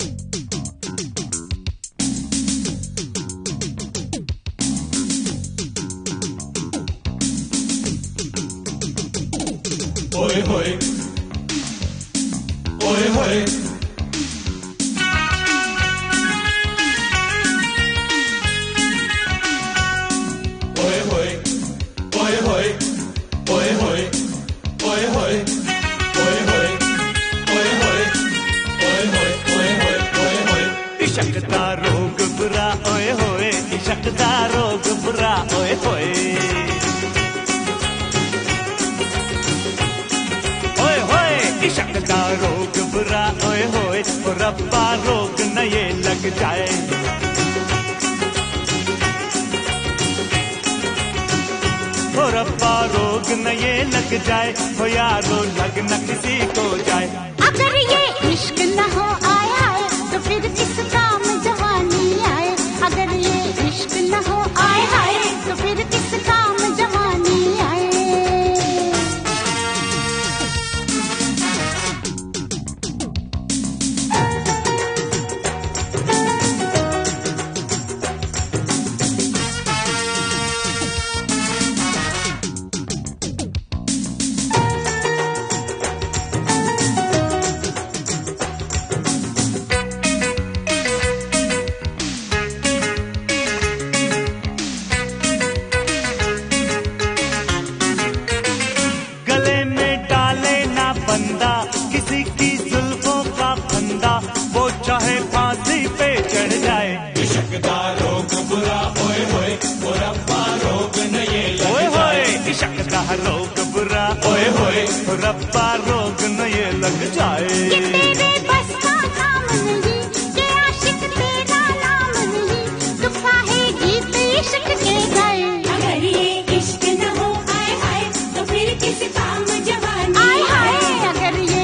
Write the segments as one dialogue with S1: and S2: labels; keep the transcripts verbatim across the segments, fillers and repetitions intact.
S1: ओए होए ओए होए ओए होए ओए होए ओए होए ओए होए ओए होए ओए होए ओए होए ओए होए ओए होए इश्क दा रोग बुरा ओए होए इश्क दा रोग बुरा ओए होए इश्क का रोग बुरा ओए होए और रब्बा रोग न ये लग जाए और रब्बा रोग न ये लग जाए हो यारो लग न किसी को जाए।
S2: अगर ये इश्क न हो आए आए तो फिर किस काम जवानी आए। अगर ये इश्क न हो आए आए तो फिर किस काम जवानी आए। किसी की जुल्फों का फंदा वो चाहे फांसी पे चढ़ जाए। इश्क दा रोग बुरा ओए होए और रब्बा रोग न ये लग जाए। इश्क दा रोग बुरा ओए होए और रब्बा रोग न ये लग जाए। ये तेरे बस का काम नहीं, ये आशिक तेरा नाम नहीं, तू काहे गीत इश्क के गाए। अगर ये इश्क न हो आए हाय तो फिर किस काम जवानी आए हाय। अगर ये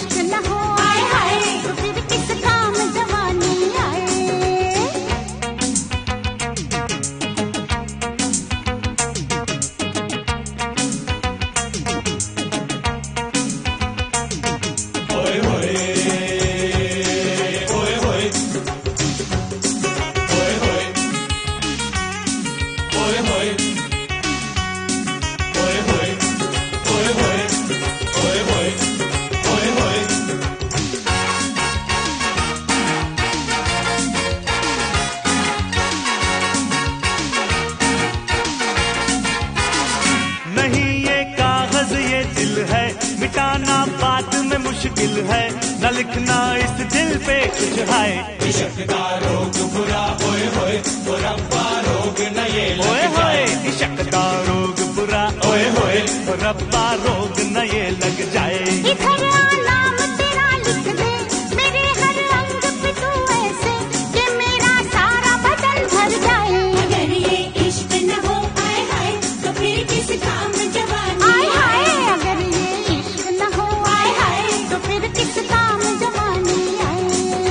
S2: मिटाना बात में मुश्किल है न लिखना इस दिल पे कुछ है। इश्क का रोग बुरा ओए होए और रब्बा रोग न ये लग जाए। इश्क का रोग बुरा ओए होए और रब्बा रोग न ये लग जाए। इधर नाम तेरा लिख दे मेरे हर अंग पे तू ऐसे कि मेरा सारा बदन भर जाए। अगर ये इश्क न हो आए हाय तो फिर किस काम जवानी आए हाय। अगर ये फिर किस काम जवानी आए।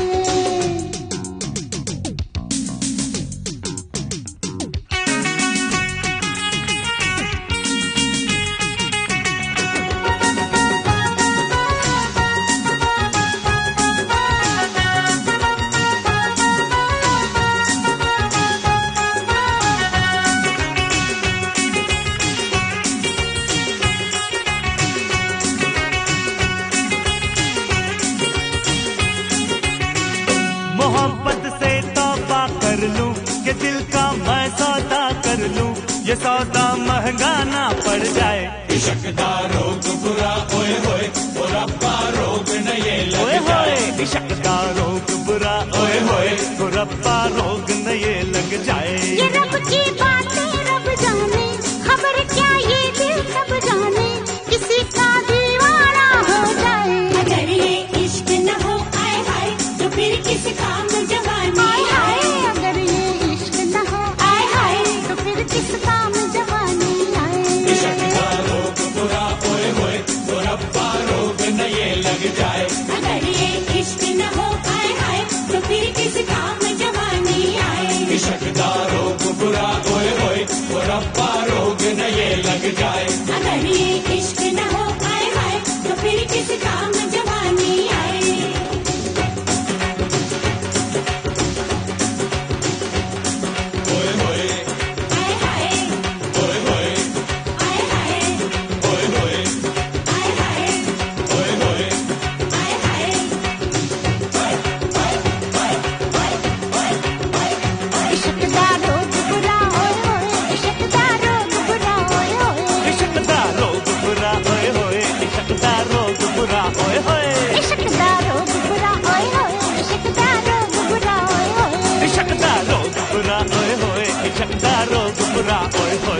S2: मोहब्बत से तौबा कर लूं कि दिल का मैं सौदा कर लूं ये सौदा महंगा ना पड़ जाए। इश्क दा रोग बुरा ओए होए और रब्बा रोग न ये लग जाए। इश्क दा रोग बुरा ओए होए और रब्बा रोग न ये लग जाए। ये रब की बातें रब जाने खबर क्या ये दिल सब जाने किसी का दीवाना हो जाए। अगर ये इश्क न हो आए हाय तो फिर किस काम जवानी आए हाय। अगर ये इश्क न हो आए हाय तो फिर किस काम जवानी आए। इश्क का रोग बुरा ओए होए तो रब्बा रोग न ये लग जाए। अगर ये इश्क न हो आए हाय तो फिर किस काम जवानी आए। इश्क का रोग बुरा ओए होए तो रब्बा रोग न ये लग जाए। अगर ये इश्क न हो आए हाय तो फिर किस काम जवानी आए। बुरा ओए होए, इशक दा रोग बुरा ओए होए।